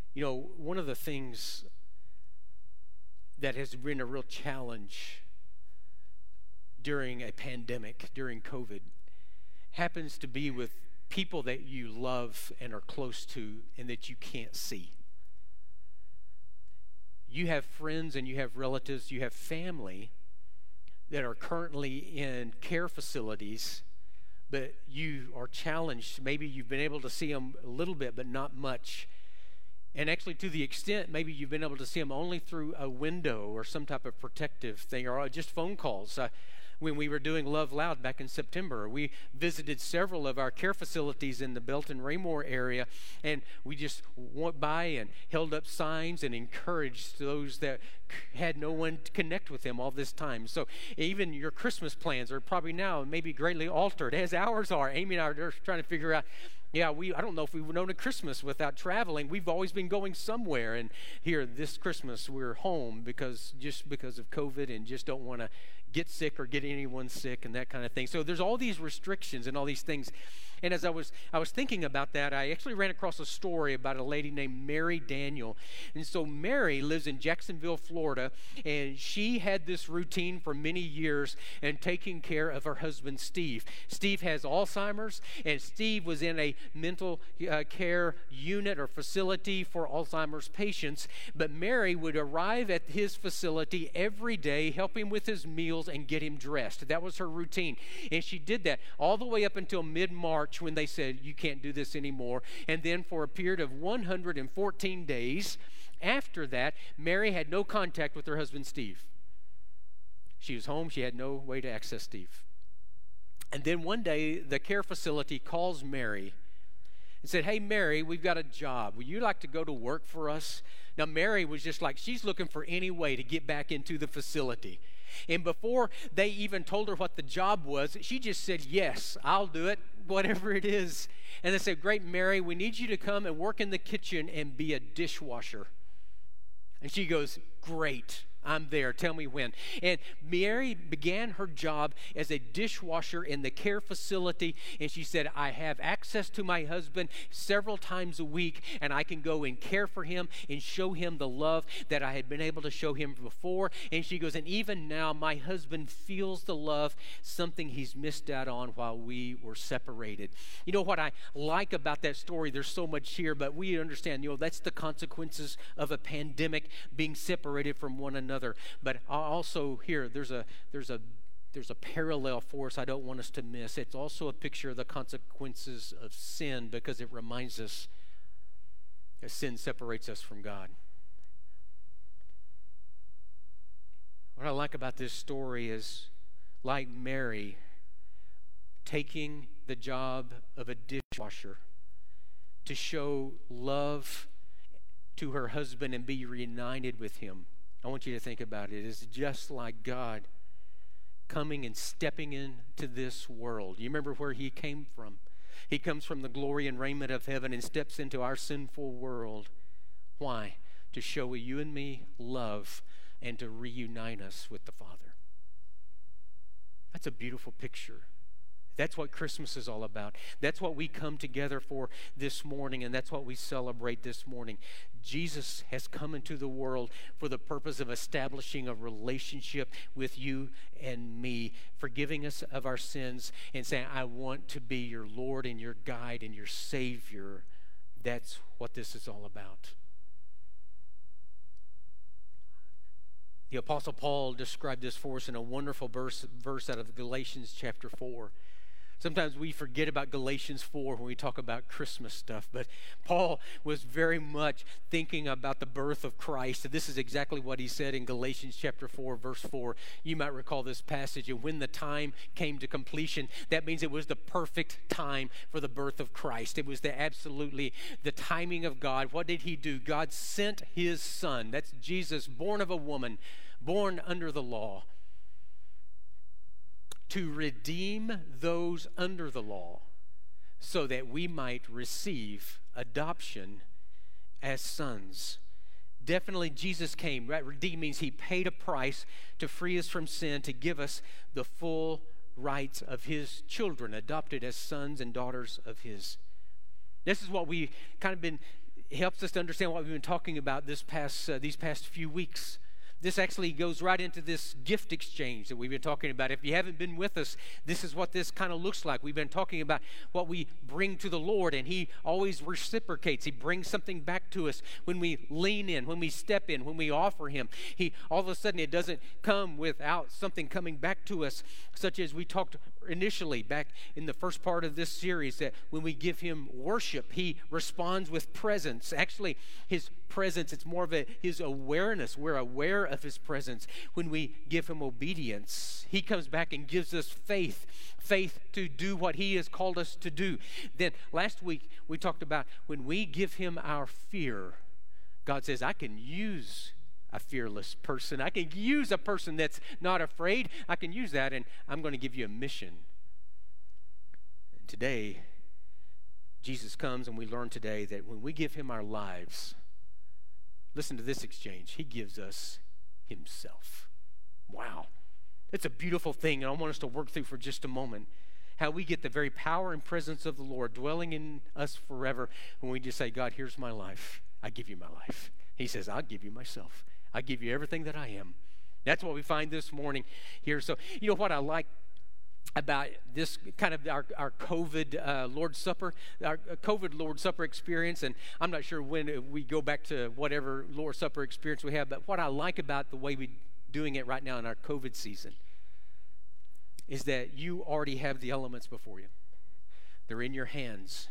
You know, one of the things that has been a real challenge during a pandemic, during COVID, happens to be with people that you love and are close to and that you can't see. You have friends and you have relatives, you have family that are currently in care facilities, but you are challenged. Maybe you've been able to see them a little bit, but not much. And actually, to the extent, maybe you've been able to see them only through a window or some type of protective thing, or just phone calls. When we were doing Love Loud back in September, we visited several of our care facilities in the Belton-Raymore area, and we just went by and held up signs and encouraged those that had no one to connect with them all this time. So even your Christmas plans are probably now maybe greatly altered, as ours are. Amy and I are trying to figure out, I don't know if we've known a Christmas without traveling. We've always been going somewhere, and here this Christmas we're home because of COVID and just don't want to get sick or get anyone sick and that kind of thing. So there's all these restrictions and all these things. And as I was thinking about that, I actually ran across a story about a lady named Mary Daniel. And so Mary lives in Jacksonville, Florida, and she had this routine for many years and taking care of her husband, Steve. Steve has Alzheimer's, and Steve was in a mental care unit or facility for Alzheimer's patients. But Mary would arrive at his facility every day, help him with his meals, and get him dressed. That was her routine. And she did that all the way up until mid-March, when they said, you can't do this anymore. And then for a period of 114 days after that, Mary had no contact with her husband, Steve. She was home. She had no way to access Steve. And then one day, the care facility calls Mary and said, hey, Mary, we've got a job. Would you like to go to work for us? Now, Mary was just like, she's looking for any way to get back into the facility. And before they even told her what the job was, she just said, yes, I'll do it, whatever it is. And they said, great, Mary, we need you to come and work in the kitchen and be a dishwasher. And she goes, great. I'm there. Tell me when. And Mary began her job as a dishwasher in the care facility. And she said, I have access to my husband several times a week, and I can go and care for him and show him the love that I had been able to show him before. And she goes, and even now, my husband feels the love, something he's missed out on while we were separated. You know what I like about that story? There's so much here, but we understand, that's the consequences of a pandemic, being separated from one another. But also here, there's a parallel for us I don't want us to miss. It's also a picture of the consequences of sin, because it reminds us that sin separates us from God. What I like about this story is, like Mary, taking the job of a dishwasher to show love to her husband and be reunited with him. I want you to think about it. It's just like God coming and stepping into this world. You remember where he came from? He comes from the glory and raiment of heaven and steps into our sinful world. Why? To show you and me love and to reunite us with the Father. That's a beautiful picture. That's what Christmas is all about. That's what we come together for this morning, and that's what we celebrate this morning. Jesus has come into the world for the purpose of establishing a relationship with you and me, forgiving us of our sins and saying, I want to be your Lord and your guide and your Savior. That's what this is all about. The Apostle Paul described this for us in a wonderful verse out of Galatians chapter 4. Sometimes we forget about Galatians 4 when we talk about Christmas stuff, but Paul was very much thinking about the birth of Christ. And this is exactly what he said in Galatians chapter 4, verse 4. You might recall this passage. And when the time came to completion, that means it was the perfect time for the birth of Christ. It was absolutely the timing of God. What did he do? God sent his son. That's Jesus, born of a woman, born under the law, to redeem those under the law so that we might receive adoption as sons. Definitely Jesus came, right? Redeem means he paid a price to free us from sin, to give us the full rights of his children, adopted as sons and daughters of his. This is what we kind of been helps us to understand what we've been talking about these past few weeks. This actually goes right into this gift exchange that we've been talking about. If you haven't been with us, this is what this kind of looks like. We've been talking about what we bring to the Lord, and He always reciprocates. He brings something back to us when we lean in, when we step in, when we offer Him. All of a sudden, it doesn't come without something coming back to us, such as we talked initially back in the first part of this series, that when we give Him worship, He responds with presence. Actually, His presence, it's more of His awareness. We're aware of His presence. When we give Him obedience, He comes back and gives us faith to do what He has called us to do. Then last week we talked about when we give Him our fear, God says, I can use a fearless person. I can use a person that's not afraid. I can use that, and I'm going to give you a mission. And today, Jesus comes, and we learn today that when we give Him our lives, listen to this exchange. He gives us Himself. Wow. It's a beautiful thing, and I want us to work through for just a moment how we get the very power and presence of the Lord dwelling in us forever when we just say, God, here's my life. I give you my life. He says, I'll give you myself. I give you everything that I am. That's what we find this morning here. So, you know what I like about this kind of our COVID Lord's Supper, our COVID Lord's Supper experience, and I'm not sure when we go back to whatever Lord's Supper experience we have, but what I like about the way we're doing it right now in our COVID season is that you already have the elements before you. They're in your hands.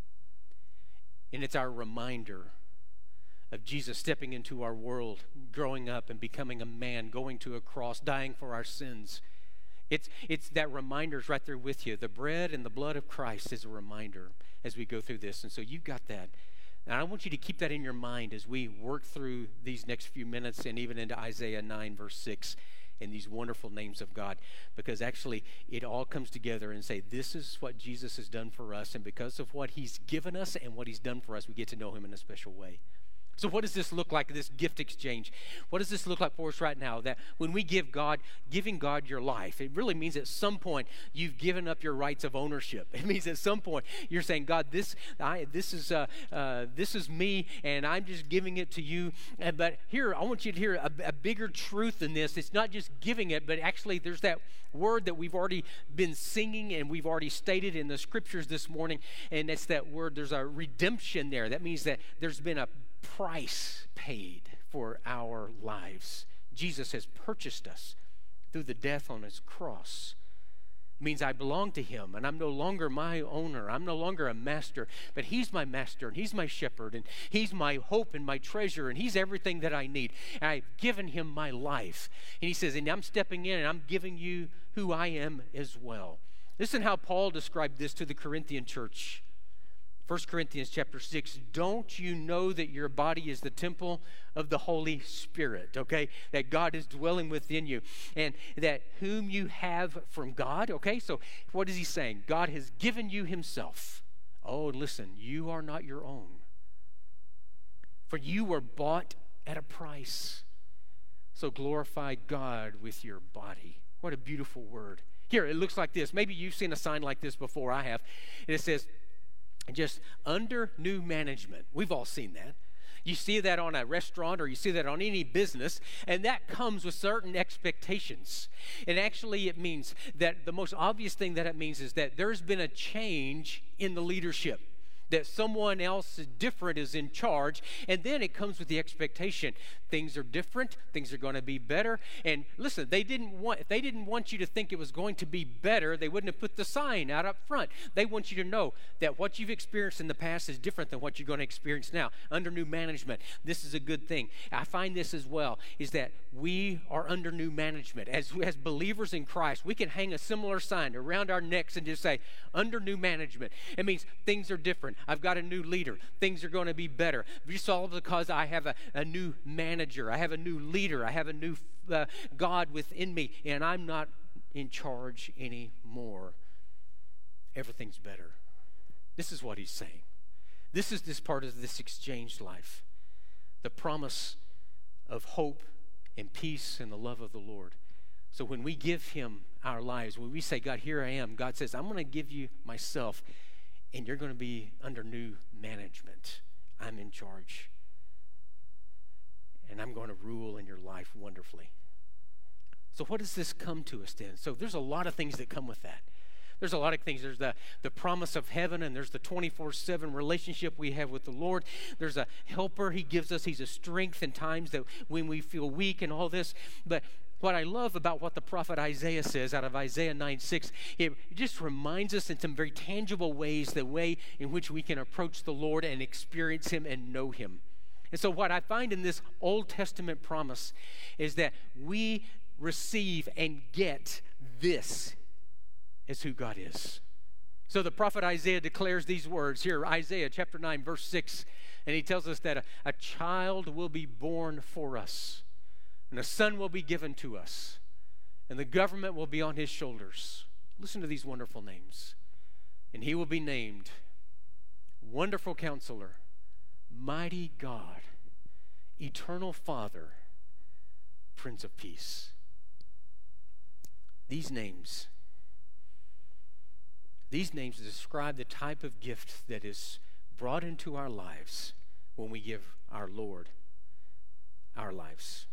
And it's our reminder of Jesus stepping into our world, growing up and becoming a man, going to a cross, dying for our sins. It's that reminder's right there with you. The bread and the blood of Christ is a reminder as we go through this. And so you've got that. And I want you to keep that in your mind as we work through these next few minutes and even into Isaiah 9, verse 6, and these wonderful names of God. Because actually, it all comes together and say, this is what Jesus has done for us. And because of what He's given us and what He's done for us, we get to know Him in a special way. So what does this look like, this gift exchange? What does this look like for us right now? That when we giving God your life, it really means at some point you've given up your rights of ownership. It means at some point you're saying, God, this is me, and I'm just giving it to you. But here, I want you to hear a bigger truth in this. It's not just giving it, but actually there's that word that we've already been singing and we've already stated in the scriptures this morning, and it's that word, there's a redemption there. That means that there's been a price paid for our lives. Jesus has purchased us through the death on His cross. It means I belong to Him, and I'm no longer my owner. I'm no longer a master, but He's my master, and He's my shepherd, and He's my hope and my treasure, and He's everything that I need. And I've given Him my life. And He says, and I'm stepping in, and I'm giving you who I am as well. Listen how Paul described this to the Corinthian church. 1 Corinthians chapter 6, don't you know that your body is the temple of the Holy Spirit, okay? That God is dwelling within you, and that whom you have from God, okay? So what is he saying? God has given you Himself. Oh, listen, you are not your own. For you were bought at a price. So glorify God with your body. What a beautiful word. Here, it looks like this. Maybe you've seen a sign like this before. I have. And it says, just under new management. We've all seen that. You see that on a restaurant or you see that on any business, and that comes with certain expectations. And actually it means that the most obvious thing that it means is that there's been a change in the leadership, that someone else different is in charge, and then it comes with the expectation. Things are different, things are going to be better. And listen, if they didn't want you to think it was going to be better, they wouldn't have put the sign out up front. They want you to know that what you've experienced in the past is different than what you're going to experience now. Under new management, this is a good thing. I find this as well, is that we are under new management. As believers in Christ, we can hang a similar sign around our necks and just say, under new management. It means things are different. I've got a new leader. Things are going to be better. Just all because I have a new manager. I have a new leader. I have a new God within me, and I'm not in charge anymore. Everything's better. This is what he's saying. This is this part of this exchanged life. The promise of hope and peace and the love of the Lord. So when we give him our lives, when we say, God, here I am, God says, I'm going to give you myself, and you're going to be under new management. I'm in charge. And I'm going to rule in your life wonderfully. So what does this come to us then? So there's a lot of things that come with that. There's a lot of things. There's the promise of heaven, and there's the 24/7 relationship we have with the Lord. There's a helper He gives us. He's a strength in times that when we feel weak and all this. But what I love about what the prophet Isaiah says out of Isaiah 9:6, it just reminds us in some very tangible ways the way in which we can approach the Lord and experience Him and know Him. And so what I find in this Old Testament promise is that we receive and get this is who God is. So the prophet Isaiah declares these words here, Isaiah chapter 9, verse 6, and he tells us that a child will be born for us, and a son will be given to us, and the government will be on his shoulders. Listen to these wonderful names. And he will be named Wonderful Counselor, Mighty God, Eternal Father, Prince of Peace. These names describe the type of gift that is brought into our lives when we give our Lord our lives.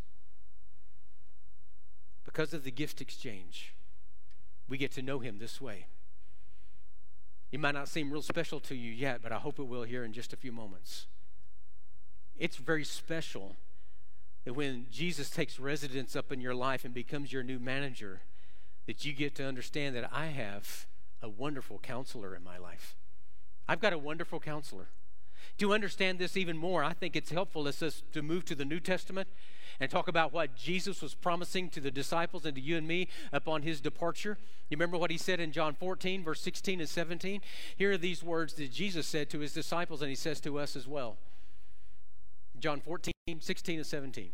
Because of the gift exchange, we get to know Him this way. It might not seem real special to you yet, but I hope it will here in just a few moments. It's very special that when Jesus takes residence up in your life and becomes your new manager, that you get to understand that I have a wonderful counselor in my life. I've got a wonderful counselor. To understand this even more, I think it's helpful to move to the New Testament and talk about what Jesus was promising to the disciples and to you and me upon His departure. You remember what He said in John 14, verse 16 and 17? Here are these words that Jesus said to His disciples, and He says to us as well. John 14, 16 and 17.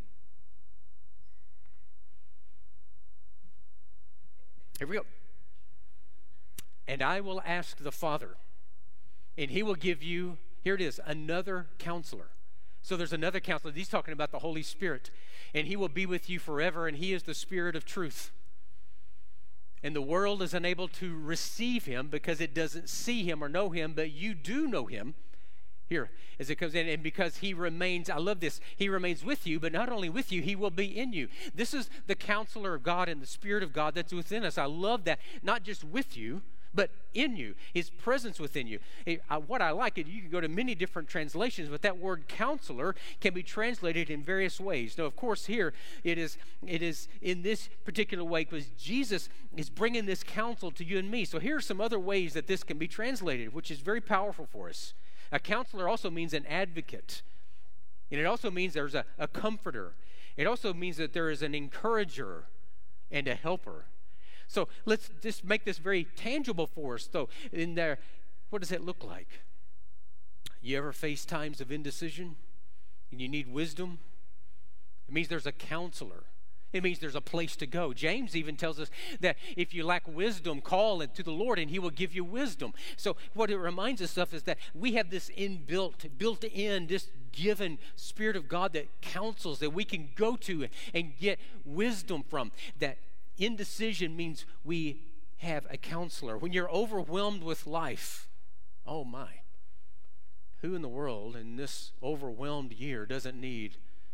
Here we go. And I will ask the Father, and He will give you, here it is, another counselor. So there's another counselor. He's talking about the Holy Spirit. And He will be with you forever, and He is the Spirit of truth. And the world is unable to receive Him because it doesn't see Him or know Him, but you do know Him. Here, as it comes in, and because He remains, I love this, He remains with you, but not only with you, He will be in you. This is the counselor of God and the Spirit of God that's within us. I love that, not just with you, but in you, His presence within you. What I like, you can go to many different translations, but that word counselor can be translated in various ways. Now, of course, here it is in this particular way because Jesus is bringing this counsel to you and me. So here are some other ways that this can be translated, which is very powerful for us. A counselor also means an advocate. And it also means there's a comforter. It also means that there is an encourager and a helper. So let's just make this very tangible for us. So in there, what does it look like? You ever face times of indecision and you need wisdom? It means there's a counselor. It means there's a place to go. James even tells us that if you lack wisdom, call it to the Lord and He will give you wisdom. So what it reminds us of is that we have this built in, this given Spirit of God that counsels, that we can go to and get wisdom from. That indecision means we have a counselor. When you're overwhelmed with life, oh my, who in the world in this overwhelmed year doesn't need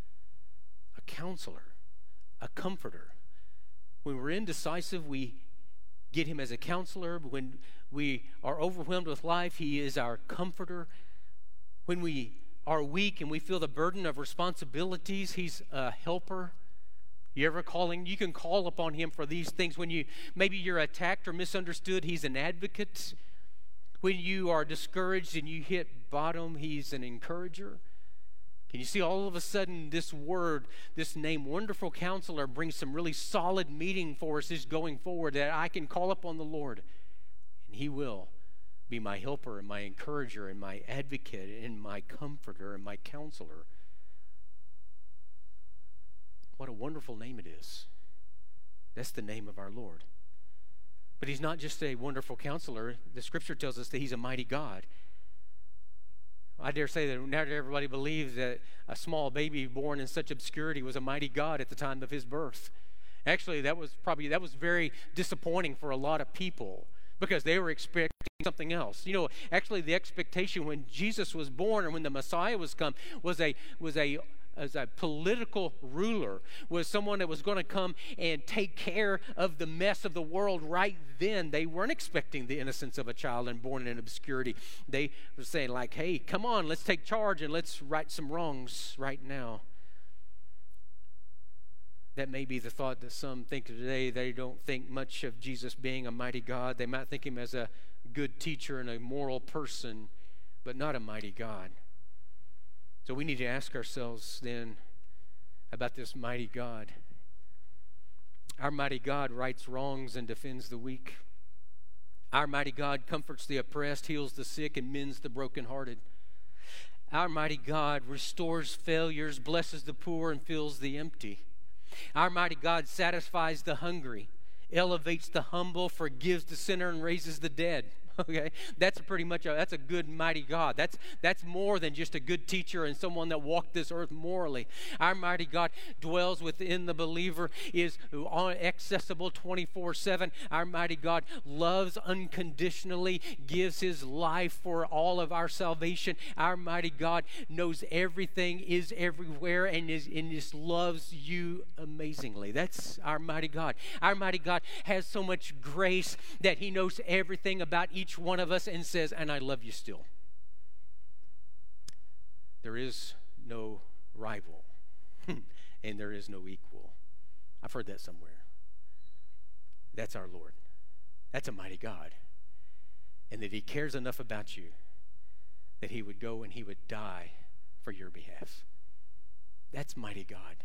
a counselor? A comforter. When we're indecisive, we get Him as a counselor. When we are overwhelmed with life, He is our comforter. When we are weak and we feel the burden of responsibilities, He's a helper. You can call upon Him for these things. When maybe you're attacked or misunderstood, He's an advocate. When you are discouraged and you hit bottom, He's an encourager. Can you see all of a sudden this word, this name, Wonderful Counselor, brings some really solid meaning for us is going forward, that I can call upon the Lord and He will be my helper and my encourager and my advocate and my comforter and my counselor. What a wonderful name it is. That's the name of our Lord. But He's not just a wonderful counselor. The Scripture tells us that He's a mighty God. I dare say that not everybody believes that a small baby born in such obscurity was a mighty God at the time of His birth. Actually, that was very disappointing for a lot of people because they were expecting something else. You know, actually the expectation when Jesus was born or when the Messiah was come was a as a political ruler, was someone that was going to come and take care of the mess of the world right then. They weren't expecting the innocence of a child and born in obscurity. They were saying like, hey, come on, let's take charge and let's right some wrongs right now. That may be the thought that some think today. They don't think much of Jesus being a mighty God. They might think him as a good teacher and a moral person, but not a mighty God. So we need to ask ourselves then about this mighty God. Our mighty God rights wrongs and defends the weak. Our mighty God comforts the oppressed, heals the sick, and mends the brokenhearted. Our mighty God restores failures, blesses the poor, and fills the empty. Our mighty God satisfies the hungry, elevates the humble, forgives the sinner, and raises the dead. Okay, that's that's a good mighty God. That's more than just a good teacher and someone that walked this earth morally. Our mighty God dwells within the believer, is accessible 24/7. Our mighty God loves unconditionally, gives his life for all of our salvation. Our mighty God knows everything, is everywhere, and just loves you amazingly. That's our mighty God. Our mighty God has so much grace that he knows everything about each one of us and says, and I love you still. There is no rival and there is no equal. I've heard that somewhere. That's our Lord. That's a mighty God. And that he cares enough about you that he would go and he would die for your behalf. That's mighty God.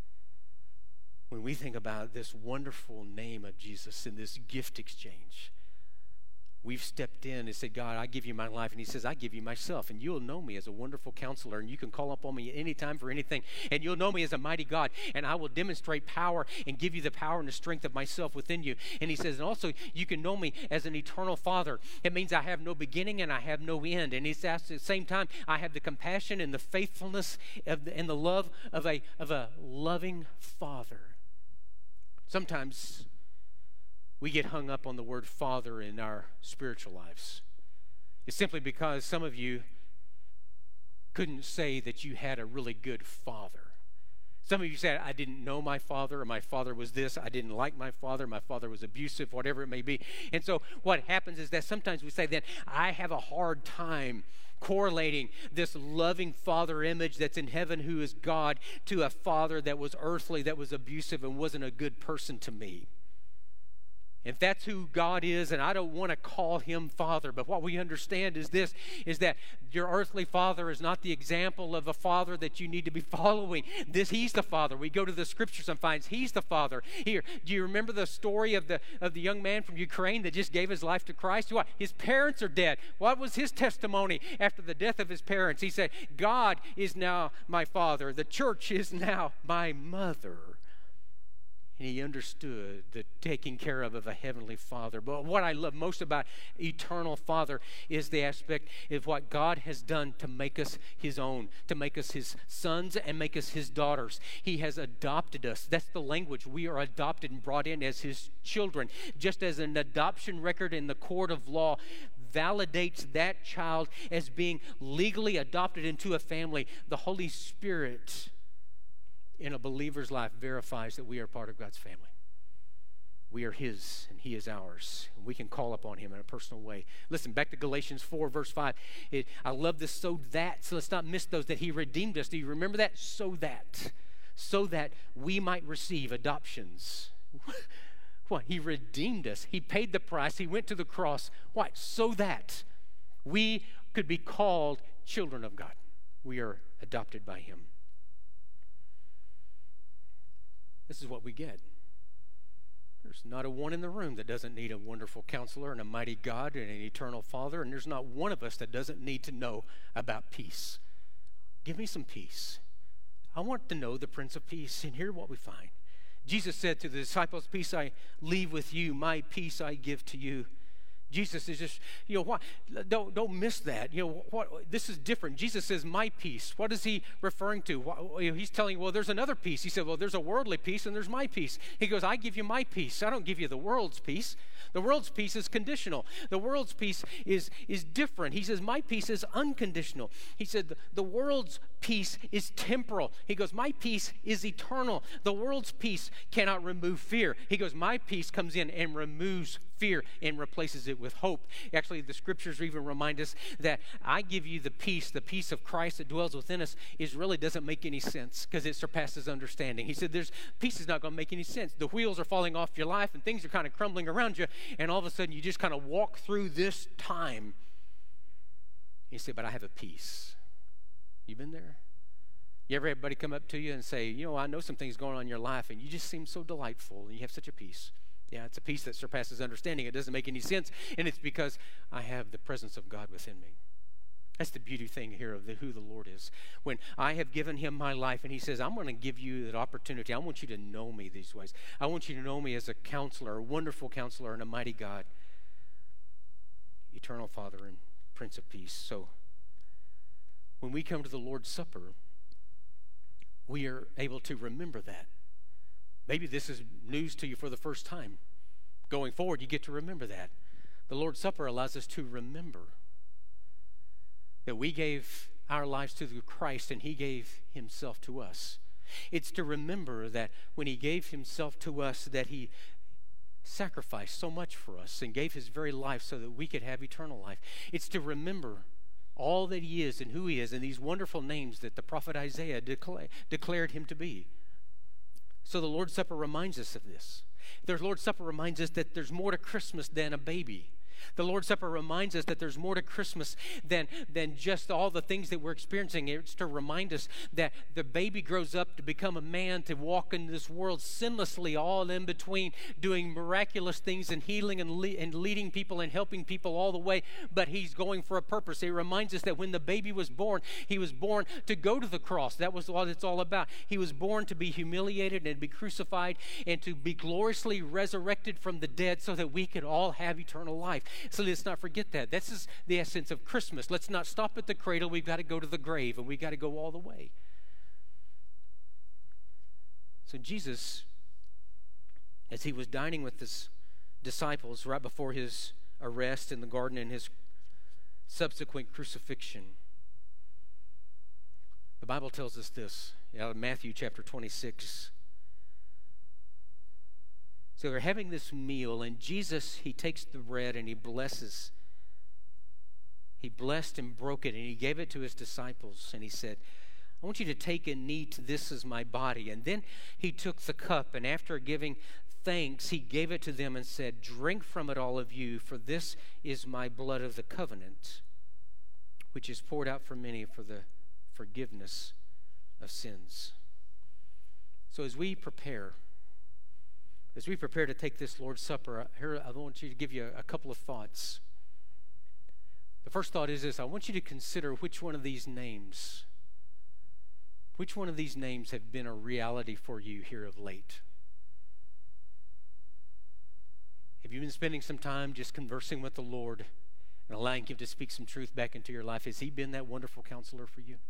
When we think about this wonderful name of Jesus and this gift exchange, we've stepped in and said, God, I give you my life. And he says, I give you myself. And you'll know me as a wonderful counselor. And you can call up on me anytime for anything. And you'll know me as a mighty God. And I will demonstrate power and give you the power and the strength of myself within you. And he says, and also you can know me as an eternal Father. It means I have no beginning and I have no end. And he says at the same time, I have the compassion and the faithfulness and the love of a loving Father. Sometimes we get hung up on the word father in our spiritual lives. It's simply because some of you couldn't say that you had a really good father. Some of you said, I didn't know my father, or my father was this, I didn't like my father was abusive, whatever it may be. And so what happens is that sometimes we say that I have a hard time correlating this loving father image that's in heaven, who is God, to a father that was earthly, that was abusive and wasn't a good person to me. If that's who God is, and I don't want to call him Father, but what we understand is this, is that your earthly father is not the example of a father that you need to be following. He's the Father. We go to the scriptures and find he's the Father. Here, do you remember the story of the young man from Ukraine that just gave his life to Christ? What? His parents are dead. What was his testimony after the death of his parents? He said, God is now my Father. The church is now my mother. And he understood the taking care of a heavenly Father. But what I love most about eternal Father is the aspect of what God has done to make us his own, to make us his sons and make us his daughters. He has adopted us. That's the language. We are adopted and brought in as his children. Just as an adoption record in the court of law validates that child as being legally adopted into a family, the Holy Spirit in a believer's life verifies that we are part of God's family. We are his and he is ours. We can call upon him in a personal way. Listen, back to Galatians 4, verse 5. I love this, so let's not miss those, that he redeemed us. Do you remember that? So that we might receive adoptions. What? He redeemed us. He paid the price. He went to the cross. Why? So that we could be called children of God. We are adopted by him. This is what we get. There's not a one in the room that doesn't need a wonderful counselor and a mighty God and an eternal Father, and there's not one of us that doesn't need to know about peace. Give me some peace. I want to know the Prince of Peace, and here's what we find. Jesus said to the disciples, peace I leave with you, my peace I give to you. Jesus is just, what? Don't miss that. This is different. Jesus says, my peace. What is he referring to? He's telling, well, there's another peace. He said, well, there's a worldly peace and there's my peace. He goes, I give you my peace. I don't give you the world's peace. The world's peace is conditional. The world's peace is different. He says, my peace is unconditional. He said, the world's peace is temporal. He goes, my peace is eternal. The world's peace cannot remove fear. He goes, my peace comes in and removes fear and replaces it with hope. Actually, the scriptures even remind us that I give you the peace of Christ that dwells within us really doesn't make any sense because it surpasses understanding. He said, peace is not going to make any sense. The wheels are falling off your life and things are kind of crumbling around you, and all of a sudden you just kind of walk through this time. He said, but I have a peace. You been there? You ever had everybody come up to you and say, I know some things going on in your life and you just seem so delightful and you have such a peace. Yeah, it's a peace that surpasses understanding. It doesn't make any sense, and it's because I have the presence of God within me. That's the beauty thing here of who the Lord is. When I have given him my life and he says, I'm going to give you that opportunity. I want you to know me these ways. I want you to know me as a counselor, a wonderful counselor and a mighty God, eternal Father and Prince of Peace. So when we come to the Lord's Supper, we are able to remember that. Maybe this is news to you for the first time. Going forward, you get to remember that. The Lord's Supper allows us to remember that we gave our lives to Christ and he gave himself to us. It's to remember that when he gave himself to us, that he sacrificed so much for us and gave his very life so that we could have eternal life. It's to remember all that he is and who he is and these wonderful names that the prophet Isaiah declared him to be. So the Lord's Supper reminds us of this. The Lord's Supper reminds us that there's more to Christmas than a baby. The Lord's Supper reminds us that there's more to Christmas than just all the things that we're experiencing. It's to remind us that the baby grows up to become a man, to walk in this world sinlessly, all in between, doing miraculous things and healing and leading people and helping people all the way. But he's going for a purpose. It reminds us that when the baby was born, he was born to go to the cross. That was what it's all about. He was born to be humiliated and to be crucified and to be gloriously resurrected from the dead so that we could all have eternal life. So let's not forget that. This is the essence of Christmas. Let's not stop at the cradle. We've got to go to the grave, and we've got to go all the way. So Jesus, as he was dining with his disciples right before his arrest in the garden and his subsequent crucifixion, the Bible tells us this out of Matthew chapter 26. So they're having this meal, and Jesus, he takes the bread and he blesses. He blessed and broke it, and he gave it to his disciples, and he said, I want you to take and eat. This is my body. And then he took the cup, and after giving thanks, he gave it to them and said, drink from it, all of you, for this is my blood of the covenant, which is poured out for many for the forgiveness of sins. So as we prepare to take this Lord's Supper, here I want you to give you a couple of thoughts. The first thought is this: I want you to consider which one of these names have been a reality for you here of late. Have you been spending some time just conversing with the Lord and allowing him to speak some truth back into your life? Has he been that wonderful counselor for you?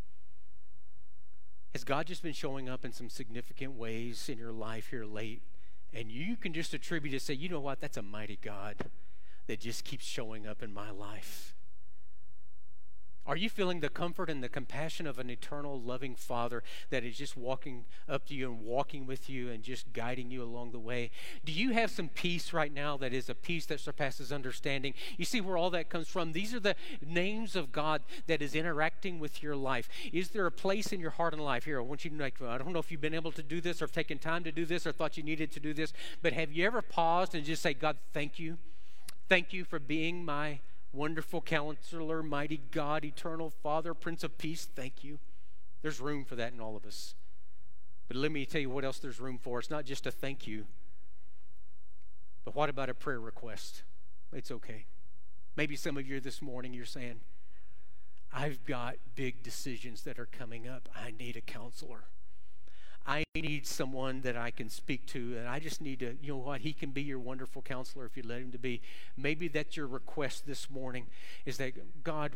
Has God just been showing up in some significant ways in your life here late? And you can just attribute it, say, you know what, that's a mighty God that just keeps showing up in my life. Are you feeling the comfort and the compassion of an eternal, loving Father that is just walking up to you and walking with you and just guiding you along the way? Do you have some peace right now that is a peace that surpasses understanding? You see where all that comes from? These are the names of God that is interacting with your life. Is there a place in your heart and life? Here, I want you to know, I don't know if you've been able to do this or taken time to do this or thought you needed to do this, but have you ever paused and just say, God, thank you. Thank you for being my wonderful counselor, mighty God, eternal Father, Prince of Peace. Thank you. There's room for that in all of us. But let me tell you what else there's room for. It's not just a thank you, but what about a prayer request? It's okay. Maybe some of you this morning, you're saying, I've got big decisions that are coming up. I need a counselor. I need someone that I can speak to, and I just need to, you know what, he can be your wonderful counselor if you let him to be. Maybe that's your request this morning, is that, God,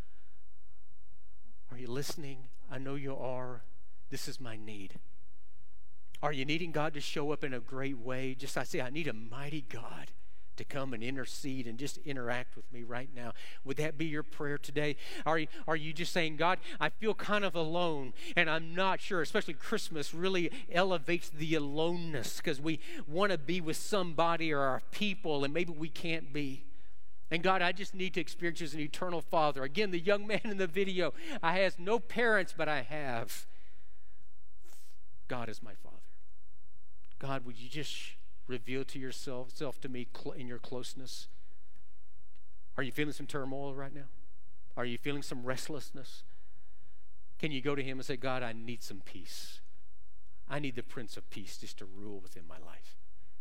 are you listening? I know you are. This is my need. Are you needing God to show up in a great way? I need a mighty God to come and intercede and just interact with me right now. Would that be your prayer today? Are you just saying, God, I feel kind of alone, and I'm not sure, especially Christmas really elevates the aloneness because we want to be with somebody or our people, and maybe we can't be. And God, I just need to experience you as an eternal Father. Again, the young man in the video, I has no parents, but I have God as my Father. God, would you just reveal to yourself to me in your closeness? Are you feeling some turmoil right now? Are you feeling some restlessness? Can you go to him and say, God, I need some peace. I need the Prince of Peace just to rule within my life.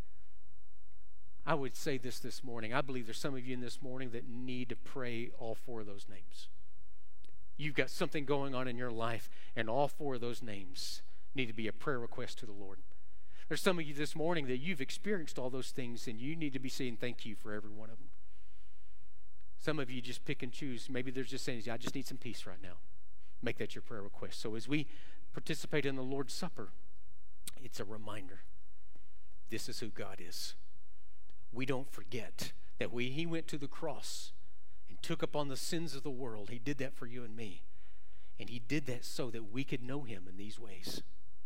I would say this morning. I believe there's some of you in this morning that need to pray all four of those names. You've got something going on in your life, and all four of those names need to be a prayer request to the Lord. There's some of you this morning that you've experienced all those things, and you need to be saying thank you for every one of them. Some of you just pick and choose. Maybe they're just saying, I just need some peace right now. Make that your prayer request. So as we participate in the Lord's Supper, it's a reminder. This is who God is. We don't forget that He went to the cross and took upon the sins of the world. He did that for you and me. And He did that so that we could know Him in these ways.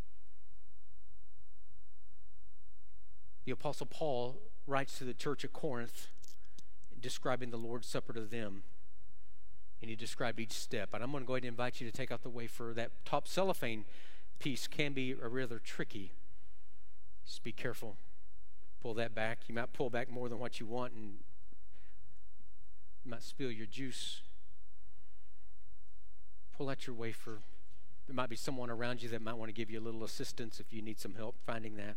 The Apostle Paul writes to the church at Corinth, describing the Lord's Supper to them. And he described each step. And I'm going to go ahead and invite you to take out the wafer. That top cellophane piece can be rather tricky. Just be careful. Pull that back. You might pull back more than what you want, and you might spill your juice. Pull out your wafer. There might be someone around you that might want to give you a little assistance if you need some help finding that.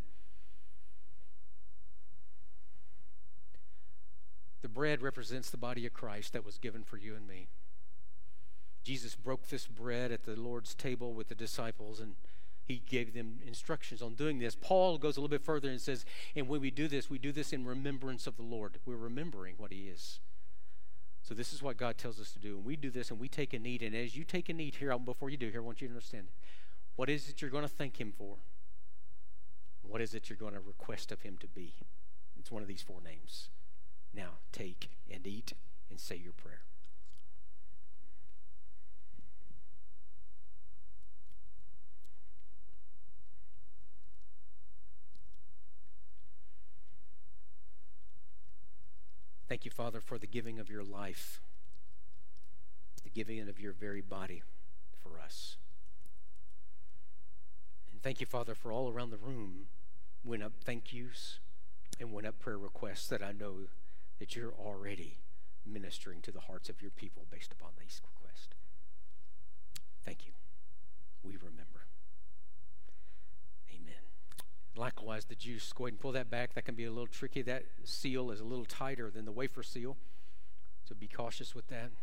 The bread represents the body of Christ that was given for you and me. Jesus broke this bread at the Lord's table with the disciples, and He gave them instructions on doing this. Paul goes a little bit further and says, and when we do this in remembrance of the Lord. We're remembering what He is. So this is what God tells us to do. And we do this, and we take and eat. And as you take and eat here, before you do here, I want you to understand, what is it you're going to thank Him for? What is it you're going to request of Him to be? It's one of these four names. Now, take and eat and say your prayer. Thank you, Father, for the giving of your life, the giving of your very body for us. And thank you, Father, for all around the room went up thank yous and went up prayer requests that I know that you're already ministering to the hearts of your people based upon these requests. Thank you. We remember. Amen. Likewise, the juice, go ahead and pull that back. That can be a little tricky. That seal is a little tighter than the wafer seal, so be cautious with that.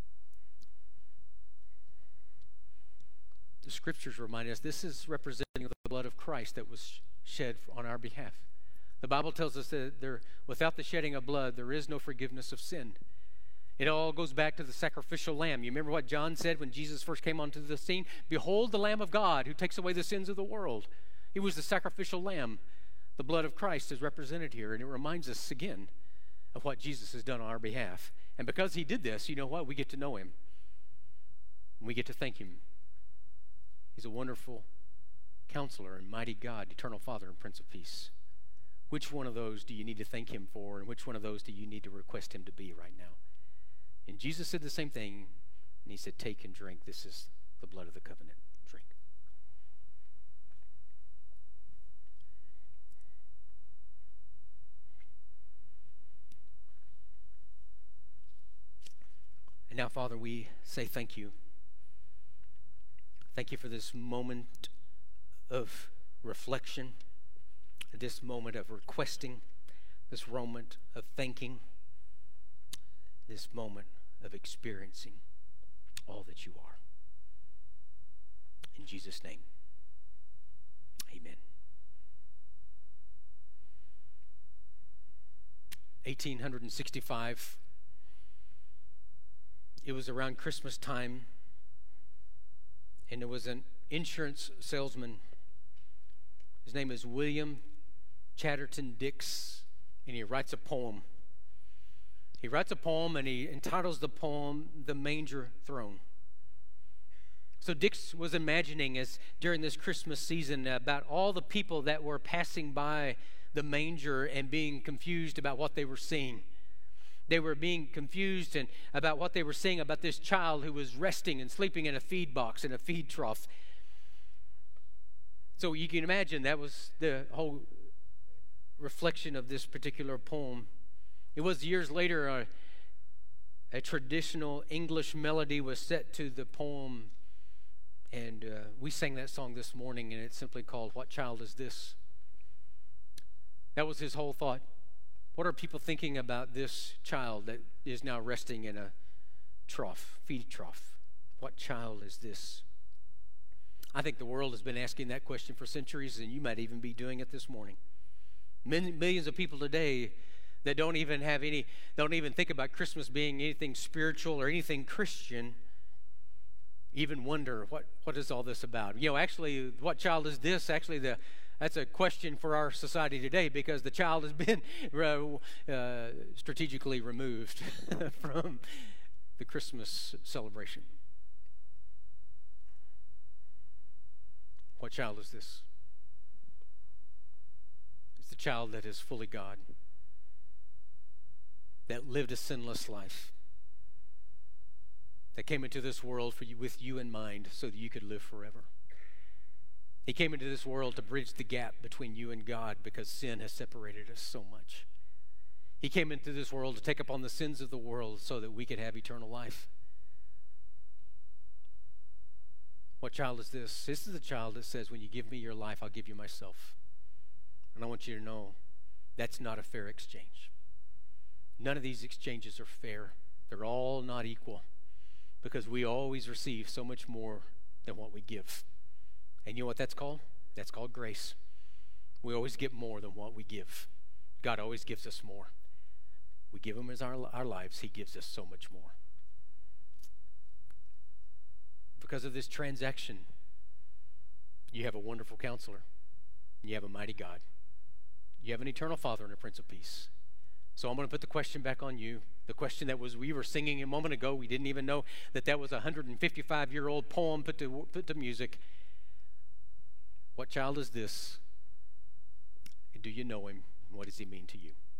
The scriptures remind us this is representing the blood of Christ that was shed on our behalf. The Bible tells us that without the shedding of blood, there is no forgiveness of sin. It all goes back to the sacrificial lamb. You remember what John said when Jesus first came onto the scene? Behold the Lamb of God who takes away the sins of the world. He was the sacrificial lamb. The blood of Christ is represented here, and it reminds us again of what Jesus has done on our behalf. And because He did this, you know what? We get to know Him. We get to thank Him. He's a wonderful Counselor and mighty God, eternal Father and Prince of Peace. Which one of those do you need to thank Him for, and which one of those do you need to request Him to be right now? And Jesus said the same thing, and He said, take and drink. This is the blood of the covenant. Drink. And now, Father, we say thank you. Thank you for this moment of reflection, this moment of requesting, this moment of thanking, this moment of experiencing all that you are. In Jesus' name, amen. 1865, it was around Christmas time, and there was an insurance salesman. His name is William Chatterton Dix, and he writes a poem He writes a poem and he entitles the poem The Manger Throne. So Dix was imagining, as during this Christmas season, about all the people that were passing by the manger and being confused about what they were seeing. They were being confused and about what they were seeing about this child who was resting and sleeping in a feed box, in a feed trough. So you can imagine that was the whole reflection of this particular poem. It was years later a traditional English melody was set to the poem, and we sang that song this morning, and it's simply called What Child Is This? That was his whole thought. What are people thinking about this child that is now resting in a trough, feed trough? What child is this? I think the world has been asking that question for centuries, and you might even be doing it this morning. Millions of people today that don't even think about Christmas being anything spiritual or anything Christian, even wonder what is all this about. Actually, what child is this? Actually, that's a question for our society today, because the child has been strategically removed from the Christmas celebration. What child is this? It's the child that is fully God, that lived a sinless life, that came into this world with you in mind so that you could live forever. He came into this world to bridge the gap between you and God, because sin has separated us so much. He came into this world to take upon the sins of the world so that we could have eternal life. What child is this? This is the child that says, when you give me your life, I'll give you myself. And I want you to know that's not a fair exchange. None of these exchanges are fair. They're all not equal, because we always receive so much more than what we give. And you know what that's called? That's called grace. We always get more than what we give. God always gives us more. We give him as our lives. He gives us so much more. Because of this transaction, you have a wonderful counselor. You have a mighty God. You have an eternal Father and a Prince of Peace. So I'm going to put the question back on you. The question that we were singing a moment ago. We didn't even know that was a 155-year-old poem put to music. What child is this? And do you know him? What does he mean to you?